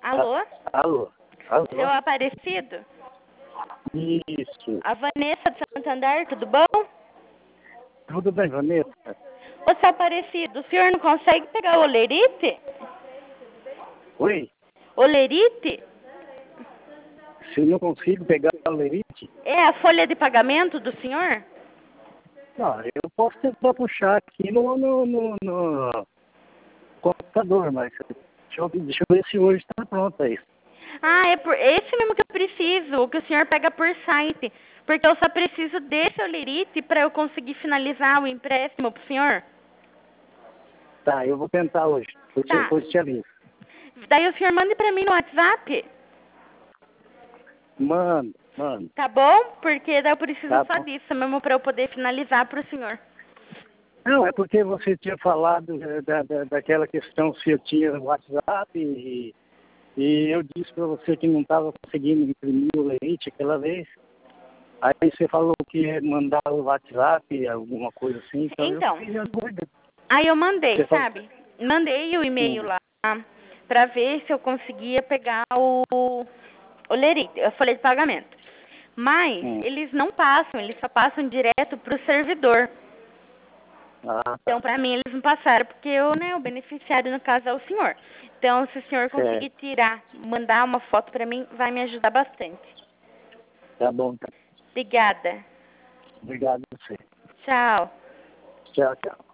Alô? Alô? Alô? Seu Aparecido? Isso. A Vanessa de Santander, tudo bom? Tudo bem, Vanessa? Ô, seu Aparecido, o senhor não consegue pegar o olerite? Oi? Olerite? Se eu não consigo pegar o lerite? É a folha de pagamento do senhor? Não, eu posso tentar puxar aqui no computador, mas deixa eu ver se hoje está pronto aí. Ah, é por esse mesmo que eu preciso, o que o senhor pega por site. Porque eu só preciso desse olerite para eu conseguir finalizar o empréstimo pro senhor. Tá, eu vou tentar hoje. Tá. Depois te aviso. Daí o senhor manda pra mim no WhatsApp, Mano. tá bom? Porque daí eu preciso Tá só bom. disso mesmo para eu poder finalizar pro senhor. Não, é porque você tinha falado daquela questão se eu tinha WhatsApp e eu disse para você que não estava conseguindo imprimir o lerite aquela vez. Aí você falou que ia mandar o WhatsApp, alguma coisa assim, então eu Então, fiz a dúvida. aí eu mandei, Você falou, sabe? Mandei o e-mail lá pra ver se eu conseguia pegar o lerite, a folha de pagamento. Mas eles não passam, eles só passam direto pro servidor. tá, Então, pra mim, eles não passaram, porque eu, né, o beneficiário, no caso, é o senhor. Então, se o senhor conseguir certo. tirar, mandar uma foto pra mim, vai me ajudar bastante. Tá bom, tá. Obrigada. Obrigado a você. Tchau. Tchau, tchau.